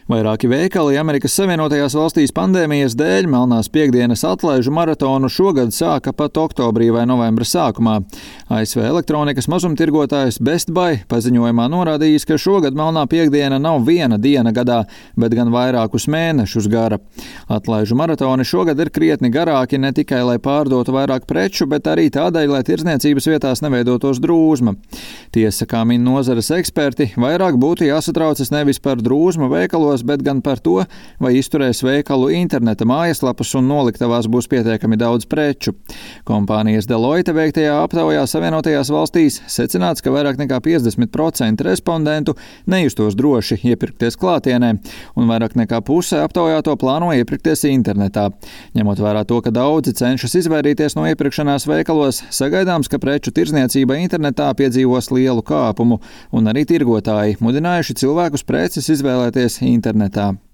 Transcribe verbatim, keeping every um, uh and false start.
Vairāki veikali Amerikas Savienotajās valstīs pandēmijas dēļ Melnās piektdienas atlaižu maratonu šogad sāka pat oktobrī vai novembra sākumā. A S V elektronikas mazumtirgotājs Best Buy paziņojumā norādījis, ka šogad Melnā piektdiena nav viena diena gadā, bet gan vairākus mēnešus gara. Atlaižu maratoni šogad ir krietni garāki ne tikai, lai pārdotu vairāk preču, bet arī tādēļ, lai tirdzniecības vietās neveidotos drūzma. Tiesa, kā min nozares eksperti, vairāk būtu jāsatraucas nevis par drūzmu veikalos, bet gan par to, vai izturēs veikalu interneta mājaslapas un noliktavās būs pietiekami daudz preču. Kompānijas Deloitte veiktajā aptaujā Savienotajās valstīs secināts, ka vairāk nekā piecdesmit procenti respondentu nejustos droši iepirkties klātienē, un vairāk nekā puse aptaujāto plāno iepirkties internetā. Ņemot vērā to, ka daudzi cenšas izvairīties no iepirkšanās veikalos, sagaidāms, ka preču tirdzniecība internetā piedzīvos lielu kāpumu, un arī tirgotāji mudinājuši cilvēkus preces izvēlēties internetā.